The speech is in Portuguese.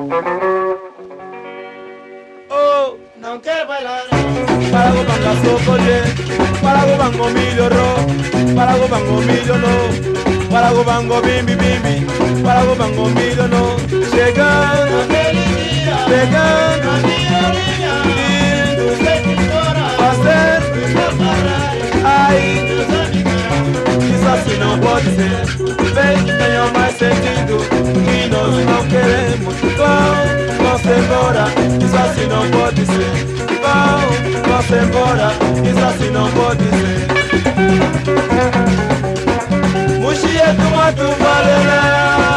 Oh, não quero bailar. Para o banga socolhe, para o bango milho ro, para o bango milho no, para o bango bimbi bimbi, para o bango milho no. Chegando aquele dia, chegando a minha linha, lindo, fazendo seu caralho. Ai, meus amigos, isso assim não pode ser. Vem que tenha mais sentido, que nós não queremos. Vamos embora, isso assim não pode ser. Vamos embora, isso assim não pode ser. Muxie do mato valera.